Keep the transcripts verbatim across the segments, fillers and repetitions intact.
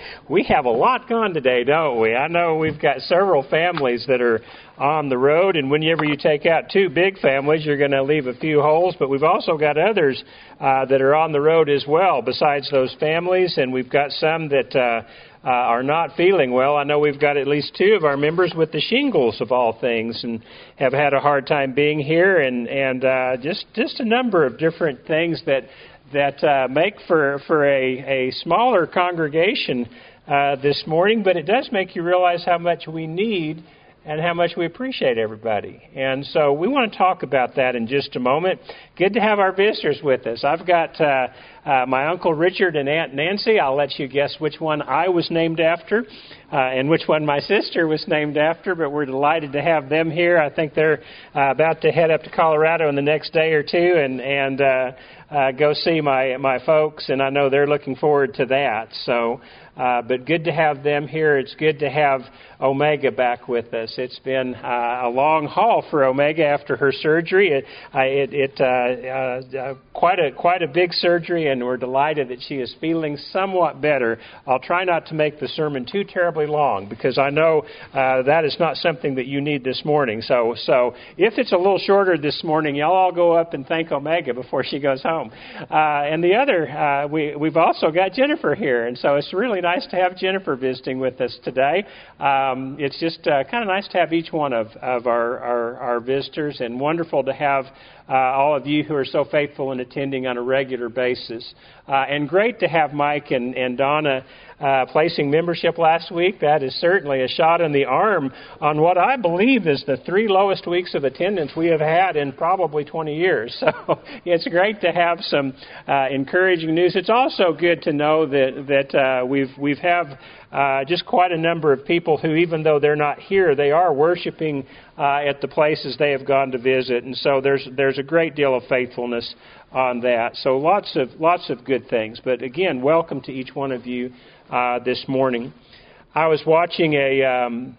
We have a lot gone today, don't we? I know we've got several families that are on the road, and whenever you take out two big families, you're going to leave a few holes, but we've also got others uh, that are on the road as well besides those families, and we've got some that uh, uh, are not feeling well. I know we've got at least two of our members with the shingles, of all things, and have had a hard time being here, and, and uh, just, just a number of different things that that uh, make for, for a, a smaller congregation uh, this morning, but it does make you realize how much we need and how much we appreciate everybody. And so we want to talk about that in just a moment. Good to have our visitors with us. I've got uh, uh, my Uncle Richard and Aunt Nancy. I'll let you guess which one I was named after uh, and which one my sister was named after, but we're delighted to have them here. I think they're uh, about to head up to Colorado in the next day or two and, and uh, uh, go see my, my folks, and I know they're looking forward to that. So, uh, but good to have them here. It's good to have Omega back with us. It's been uh, a long haul for Omega after her surgery. It, uh, it, it uh, uh, quite a quite a big surgery, and we're delighted that she is feeling somewhat better. I'll try not to make the sermon too terribly long because I know uh, that is not something that you need this morning. So, so if it's a little shorter this morning, y'all all go up and thank Omega before she goes home. Uh, and the other, uh, we we've also got Jennifer here, and so it's really nice to have Jennifer visiting with us today. Um, it's just uh, kind of nice to have each one of, of our, our, our visitors, and wonderful to have uh, all of you who are so faithful in attending on a regular basis. Uh, and great to have Mike and, and Donna uh, placing membership last week. That is certainly a shot in the arm on what I believe is the three lowest weeks of attendance we have had in probably twenty years. So it's great to have some uh, encouraging news. It's also good to know that that uh, we've we've have uh, just quite a number of people who, even though they're not here, they are worshiping uh, at the places they have gone to visit, and so there's there's a great deal of faithfulness on that. So lots of lots of good things. But again, welcome to each one of you uh, this morning. I was watching a um,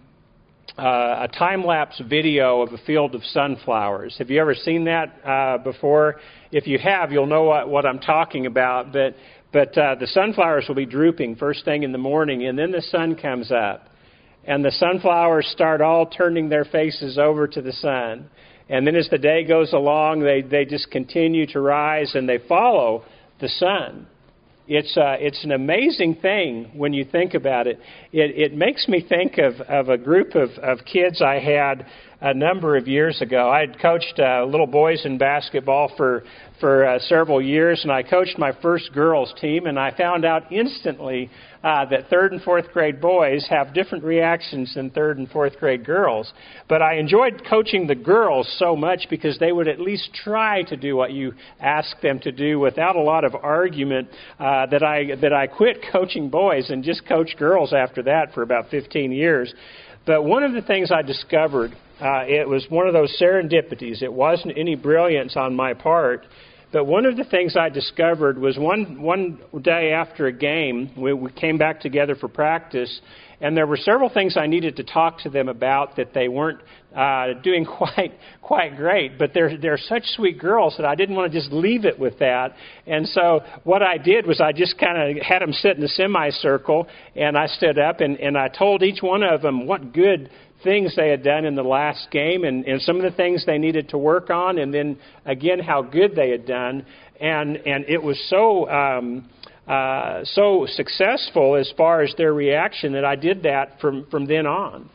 uh, a time-lapse video of a field of sunflowers. Have you ever seen that uh, before? If you have, you'll know what, what I'm talking about. But but uh, the sunflowers will be drooping first thing in the morning, and then the sun comes up, and the sunflowers start all turning their faces over to the sun. And then as the day goes along, they, they just continue to rise, and they follow the sun. It's uh, it's an amazing thing when you think about it. It, it makes me think of, of a group of, of kids I had a number of years ago. I had coached uh, little boys in basketball for for uh, several years, and I coached my first girls team, and I found out instantly uh, that third and fourth grade boys have different reactions than third and fourth grade girls. But I enjoyed coaching the girls so much because they would at least try to do what you asked them to do without a lot of argument. Uh, that I that I quit coaching boys and just coached girls after that for about fifteen years. But one of the things I discovered, uh, it was one of those serendipities. It wasn't any brilliance on my part. But one of the things I discovered was one one day after a game, we, we came back together for practice, and there were several things I needed to talk to them about that they weren't uh, doing quite quite great. But they're they're such sweet girls that I didn't want to just leave it with that. And so what I did was I just kind of had them sit in a semicircle, and I stood up and, and I told each one of them what good things they had done in the last game, and, and some of the things they needed to work on, and then again how good they had done. And and it was so um, uh, so successful as far as their reaction that I did that from, from then on.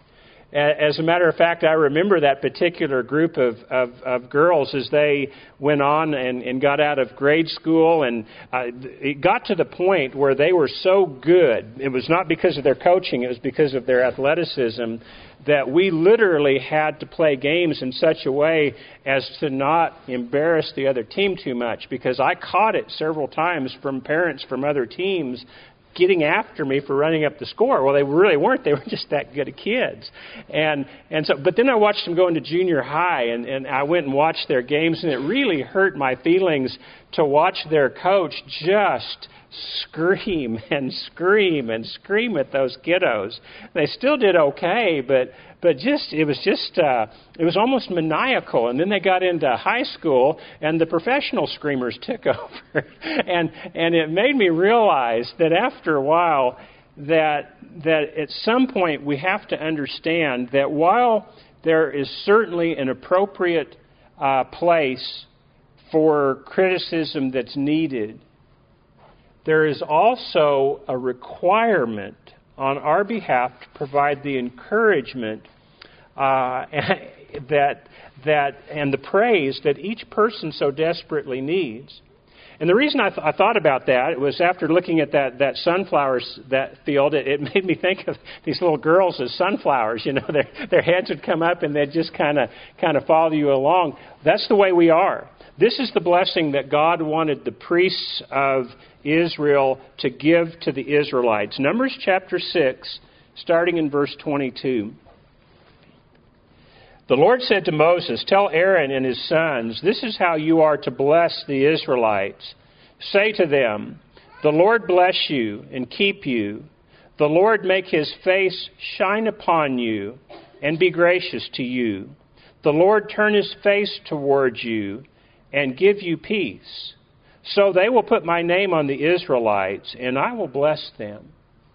As a matter of fact, I remember that particular group of, of, of girls as they went on and, and got out of grade school, and uh, it got to the point where they were so good. It was not because of their coaching, it was because of their athleticism, that we literally had to play games in such a way as to not embarrass the other team too much, because I caught it several times from parents from other teams getting after me for running up the score. Well, they really weren't. They were just that good at kids. And and so, but then I watched them go into junior high, and, and I went and watched their games, and it really hurt my feelings to watch their coach just scream and scream and scream at those kiddos. They still did okay, but but just it was just uh, it was almost maniacal. And then they got into high school, and the professional screamers took over, and and it made me realize that after a while, that that at some point we have to understand that while there is certainly an appropriate uh, place for criticism that's needed, there is also a requirement on our behalf to provide the encouragement uh, that that and the praise that each person so desperately needs. And the reason I, th- I thought about that was after looking at that, that sunflowers that field, it, it made me think of these little girls as sunflowers. You know, their their heads would come up and they'd just kind of kind of follow you along. That's the way we are. This is the blessing that God wanted the priests of Israel to give to the Israelites. Numbers chapter six, starting in verse twenty-two. The Lord said to Moses, "Tell Aaron and his sons, this is how you are to bless the Israelites. Say to them, the Lord bless you and keep you. The Lord make his face shine upon you and be gracious to you. The Lord turn his face towards you and give you peace. So they will put my name on the Israelites, and I will bless them."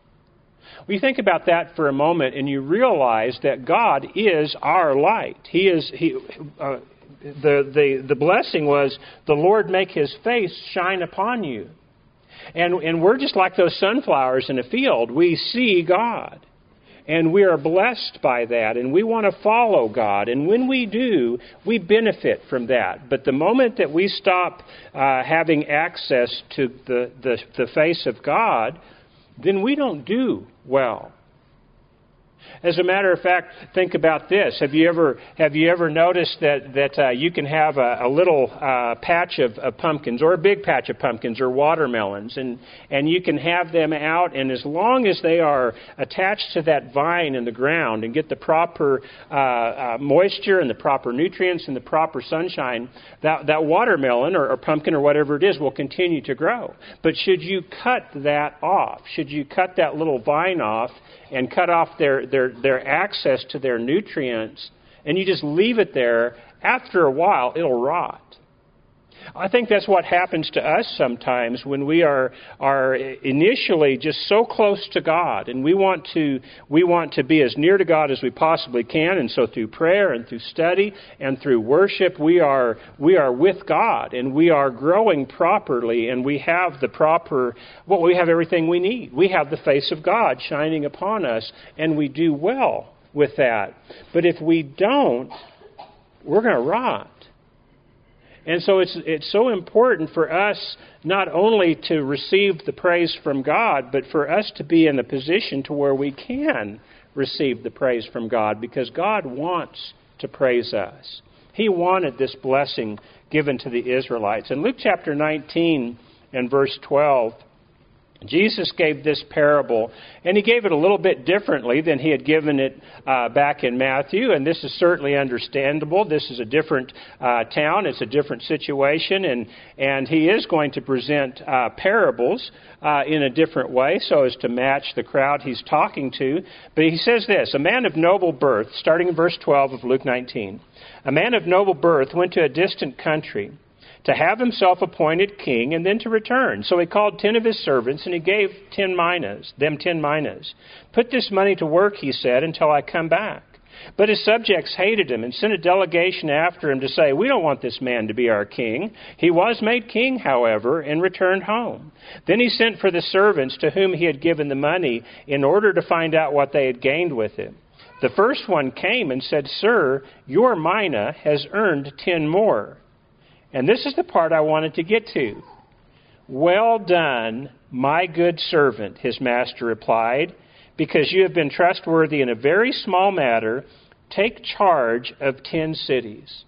Well, you think about that for a moment, and you realize that God is our light. He is he. Uh, the the the blessing was the Lord make his face shine upon you, and and we're just like those sunflowers in a field. We see God, and we are blessed by that, and we want to follow God. And when we do, we benefit from that. But the moment that we stop uh, having access to the, the the face of God, then we don't do well. As a matter of fact, think about this. Have you ever have you ever noticed that that uh, you can have a, a little uh, patch of, of pumpkins, or a big patch of pumpkins, or watermelons, and and you can have them out, and as long as they are attached to that vine in the ground and get the proper uh, uh, moisture and the proper nutrients and the proper sunshine, that that watermelon or, or pumpkin or whatever it is will continue to grow. But should you cut that off? Should you cut that little vine off and cut off their, their, their access to their nutrients, and you just leave it there, after a while, it'll rot. I think that's what happens to us sometimes when we are are initially just so close to God, and we want to we want to be as near to God as we possibly can, and so through prayer and through study and through worship, we are we are with God, and we are growing properly, and we have the proper well, we have everything we need. We have the face of God shining upon us, and we do well with that. But if we don't, we're going to rot. And so it's it's so important for us not only to receive the praise from God, but for us to be in a position to where we can receive the praise from God, because God wants to praise us. He wanted this blessing given to the Israelites. In Luke chapter nineteen and verse twelve, Jesus gave this parable, and he gave it a little bit differently than he had given it uh, back in Matthew, and this is certainly understandable. This is a different uh, town. It's a different situation, and, and he is going to present uh, parables uh, in a different way so as to match the crowd he's talking to. But he says this, "A man of noble birth," starting in verse twelve of Luke nineteen, "a man of noble birth went to a distant country to have himself appointed king, and then to return. So he called ten of his servants, and he gave ten minas, them ten minas. 'Put this money to work,' he said, 'until I come back.' But his subjects hated him and sent a delegation after him to say, 'We don't want this man to be our king.' He was made king, however, and returned home. Then he sent for the servants to whom he had given the money in order to find out what they had gained with it. The first one came and said, 'Sir, your mina has earned ten more.'" And this is the part I wanted to get to. "Well done, my good servant," his master replied, "because you have been trustworthy in a very small matter. Take charge of ten cities."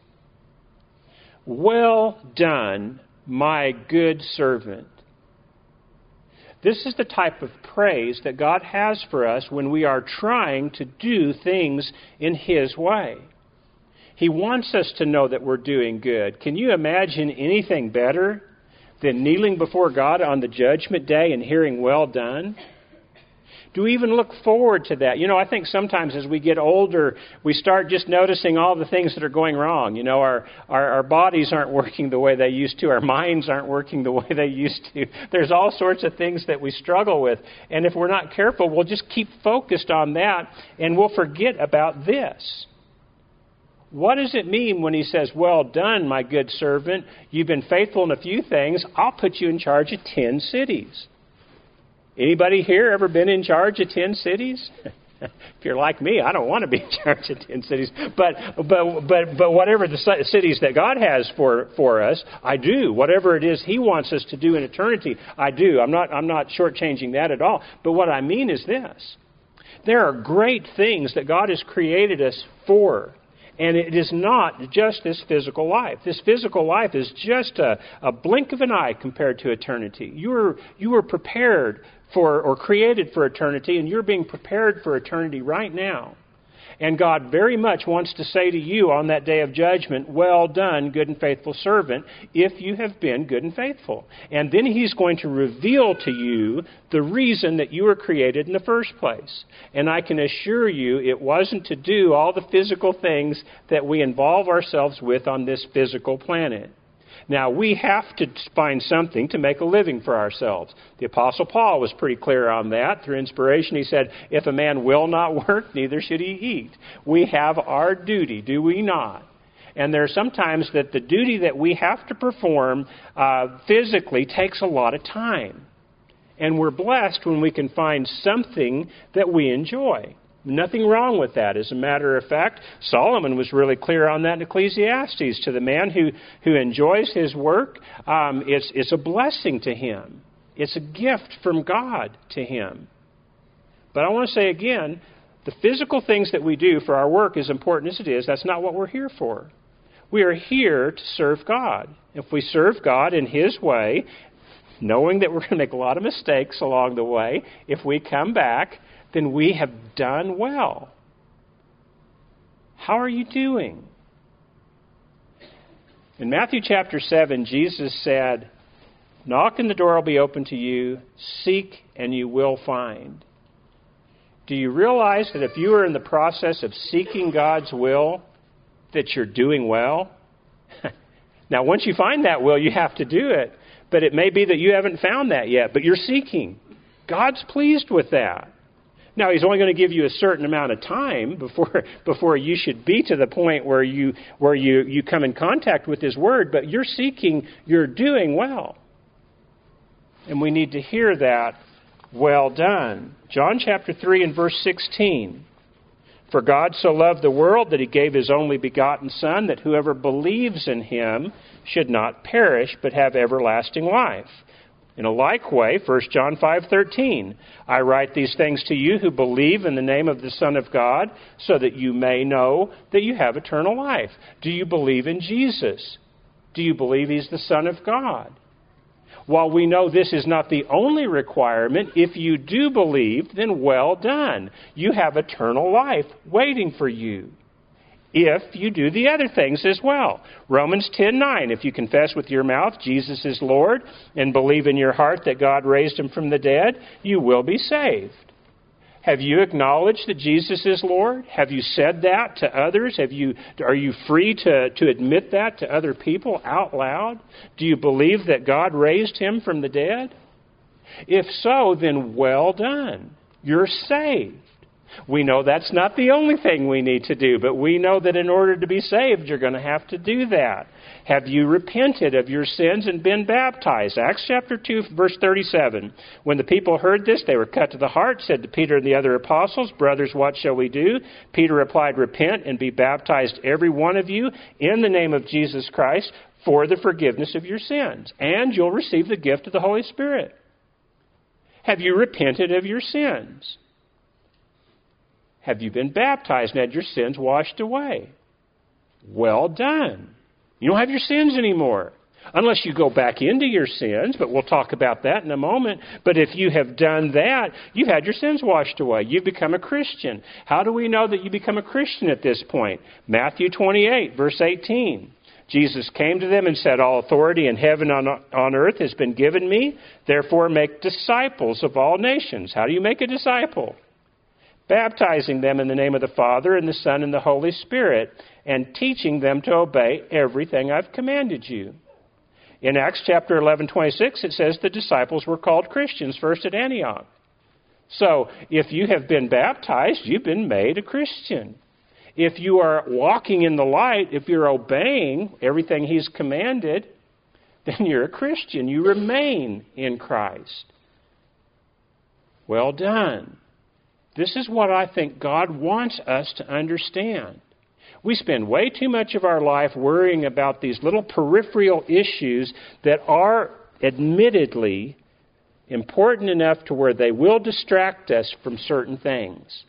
Well done, my good servant. This is the type of praise that God has for us when we are trying to do things in his way. He wants us to know that we're doing good. Can you imagine anything better than kneeling before God on the judgment day and hearing "well done"? Do we even look forward to that? You know, I think sometimes as we get older, we start just noticing all the things that are going wrong. You know, our, our, our bodies aren't working the way they used to. Our minds aren't working the way they used to. There's all sorts of things that we struggle with. And if we're not careful, we'll just keep focused on that and we'll forget about this. What does it mean when he says, well done, my good servant. You've been faithful in a few things. I'll put you in charge of ten cities. Anybody here ever been in charge of ten cities? If you're like me, I don't want to be in charge of ten cities. But but but but whatever the cities that God has for, for us, I do. Whatever it is He wants us to do in eternity, I do. I'm not I'm not shortchanging that at all. But what I mean is this: there are great things that God has created us for. And it is not just this physical life. This physical life is just a, a blink of an eye compared to eternity. You were, you were prepared for or created for eternity, and you're being prepared for eternity right now. And God very much wants to say to you on that day of judgment, well done, good and faithful servant, if you have been good and faithful. And then He's going to reveal to you the reason that you were created in the first place. And I can assure you it wasn't to do all the physical things that we involve ourselves with on this physical planet. Now, we have to find something to make a living for ourselves. The Apostle Paul was pretty clear on that. Through inspiration, he said, if a man will not work, neither should he eat. We have our duty, do we not? And there are sometimes that the duty that we have to perform uh, physically takes a lot of time. And we're blessed when we can find something that we enjoy. Nothing wrong with that. As a matter of fact, Solomon was really clear on that in Ecclesiastes. To the man who, who enjoys his work, um, it's, it's a blessing to him. It's a gift from God to him. But I want to say again, the physical things that we do for our work, as important as it is, that's not what we're here for. We are here to serve God. If we serve God in His way, knowing that we're going to make a lot of mistakes along the way, if we come back, then we have done well. How are you doing? In Matthew chapter seven, Jesus said, knock and the door will be open to you. Seek and you will find. Do you realize that if you are in the process of seeking God's will, that you're doing well? Now, once you find that will, you have to do it. But it may be that you haven't found that yet, but you're seeking. God's pleased with that. Now, He's only going to give you a certain amount of time before before you should be to the point where you where you, you come in contact with His Word, but you're seeking, you're doing well. And we need to hear that, well done. John chapter three and verse sixteen. For God so loved the world that He gave His only begotten Son, that whoever believes in Him should not perish, but have everlasting life. In a like way, First John five thirteen, I write these things to you who believe in the name of the Son of God, so that you may know that you have eternal life. Do you believe in Jesus? Do you believe He's the Son of God? While we know this is not the only requirement, if you do believe, then well done. You have eternal life waiting for you. If you do the other things as well. Romans ten nine, if you confess with your mouth Jesus is Lord and believe in your heart that God raised Him from the dead, you will be saved. Have you acknowledged that Jesus is Lord? Have you said that to others? Have you, are you free to, to admit that to other people out loud? Do you believe that God raised Him from the dead? If so, then well done. You're saved. We know that's not the only thing we need to do, but we know that in order to be saved, you're going to have to do that. Have you repented of your sins and been baptized? Acts chapter two, verse thirty-seven. When the people heard this, they were cut to the heart, said to Peter and the other apostles, brothers, what shall we do? Peter replied, repent and be baptized, every one of you, in the name of Jesus Christ, for the forgiveness of your sins, and you'll receive the gift of the Holy Spirit. Have you repented of your sins? Have you been baptized and had your sins washed away? Well done. You don't have your sins anymore. Unless you go back into your sins, but we'll talk about that in a moment. But if you have done that, you've had your sins washed away. You've become a Christian. How do we know that you become a Christian at this point? Matthew twenty-eight, verse eighteen. Jesus came to them and said, "All authority in heaven and on earth has been given me. Therefore make disciples of all nations." How do you make a disciple? Baptizing them in the name of the Father and the Son and the Holy Spirit, and teaching them to obey everything I've commanded you. In Acts chapter eleven twenty-six, it says the disciples were called Christians first at Antioch. So, if you have been baptized, you've been made a Christian. If you are walking in the light, if you're obeying everything He's commanded, then you're a Christian. You remain in Christ. Well done. This is what I think God wants us to understand. We spend way too much of our life worrying about these little peripheral issues that are admittedly important enough to where they will distract us from certain things.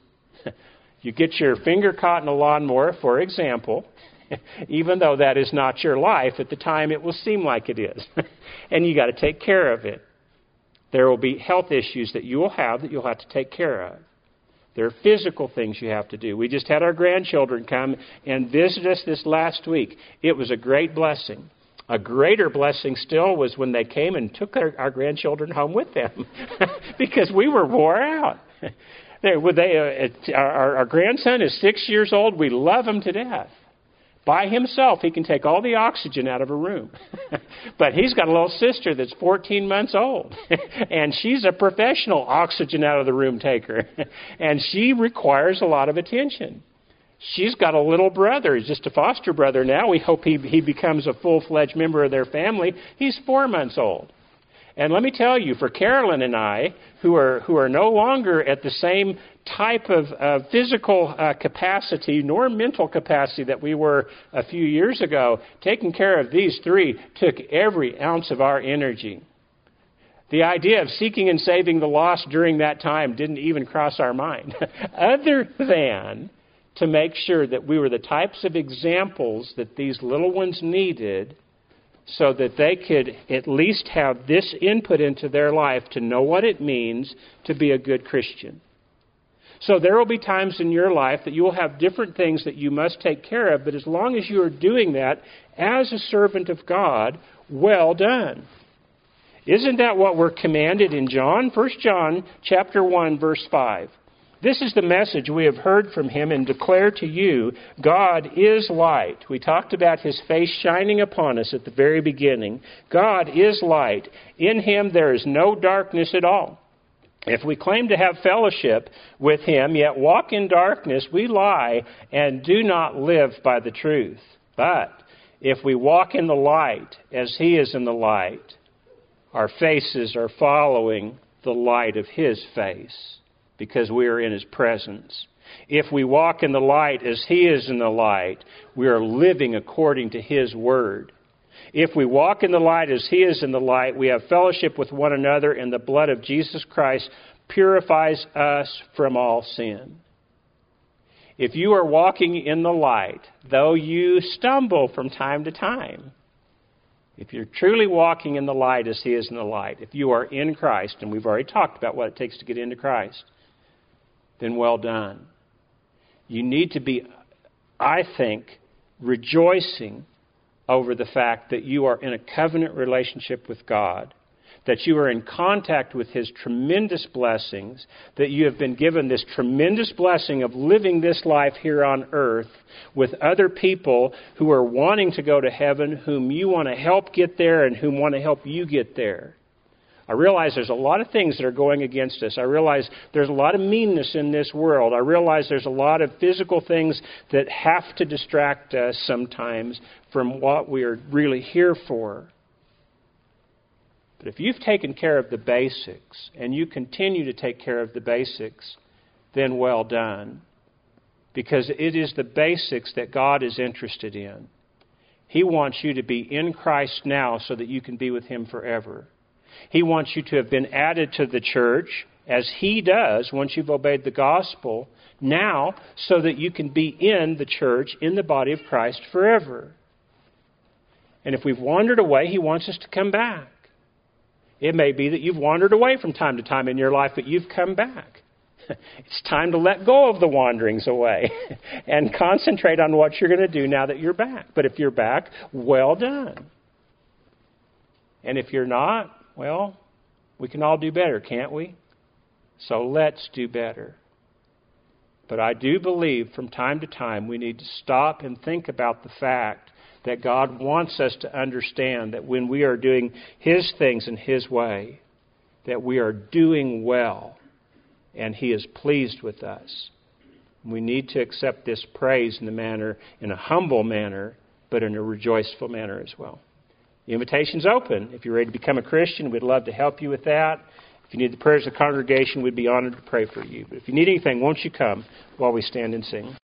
You get your finger caught in a lawnmower, for example, even though that is not your life, at the time it will seem like it is. And you got to take care of it. There will be health issues that you will have that you'll have to take care of. There are physical things you have to do. We just had our grandchildren come and visit us this last week. It was a great blessing. A greater blessing still was when they came and took our, our grandchildren home with them because we were wore out. They, they, uh, our, our grandson is six years old. We love him to death. By himself, he can take all the oxygen out of a room. But he's got a little sister that's fourteen months old. And she's a professional oxygen out of the room taker. And she requires a lot of attention. She's got a little brother. He's just a foster brother now. We hope he, he becomes a full-fledged member of their family. He's four months old. And let me tell you, for Carolyn and I, who are who are no longer at the same type of uh, physical uh, capacity nor mental capacity that we were a few years ago, taking care of these three took every ounce of our energy. The idea of seeking and saving the lost during that time didn't even cross our mind, other than to make sure that we were the types of examples that these little ones needed so that they could at least have this input into their life to know what it means to be a good Christian. So there will be times in your life that you will have different things that you must take care of, but as long as you are doing that as a servant of God, well done. Isn't that what we're commanded in John? First John chapter one, verse five. This is the message we have heard from Him and declare to you, God is light. We talked about His face shining upon us at the very beginning. God is light. In Him there is no darkness at all. If we claim to have fellowship with Him, yet walk in darkness, we lie and do not live by the truth. But if we walk in the light as He is in the light, our faces are following the light of His face, because we are in His presence. If we walk in the light as He is in the light, we are living according to His word. If we walk in the light as He is in the light, we have fellowship with one another, and the blood of Jesus Christ purifies us from all sin. If you are walking in the light, though you stumble from time to time, if you're truly walking in the light as He is in the light, if you are in Christ, and we've already talked about what it takes to get into Christ, then well done. You need to be, I think, rejoicing over the fact that you are in a covenant relationship with God, that you are in contact with His tremendous blessings, that you have been given this tremendous blessing of living this life here on earth with other people who are wanting to go to heaven, whom you want to help get there and whom want to help you get there. I realize there's a lot of things that are going against us. I realize there's a lot of meanness in this world. I realize there's a lot of physical things that have to distract us sometimes from what we are really here for. But if you've taken care of the basics and you continue to take care of the basics, then well done. Because it is the basics that God is interested in. He wants you to be in Christ now so that you can be with Him forever. He wants you to have been added to the church, as He does once you've obeyed the gospel, now so that you can be in the church, in the body of Christ forever. And if we've wandered away, He wants us to come back. It may be that you've wandered away from time to time in your life, but you've come back. It's time to let go of the wanderings away and concentrate on what you're going to do now that you're back. But if you're back, well done. And if you're not, well, we can all do better, can't we? So let's do better. But I do believe from time to time we need to stop and think about the fact that God wants us to understand that when we are doing His things in His way, that we are doing well and He is pleased with us. We need to accept this praise in the manner, in a humble manner, but in a rejoiceful manner as well. The invitation's open. If you're ready to become a Christian, we'd love to help you with that. If you need the prayers of the congregation, we'd be honored to pray for you. But if you need anything, won't you come while we stand and sing?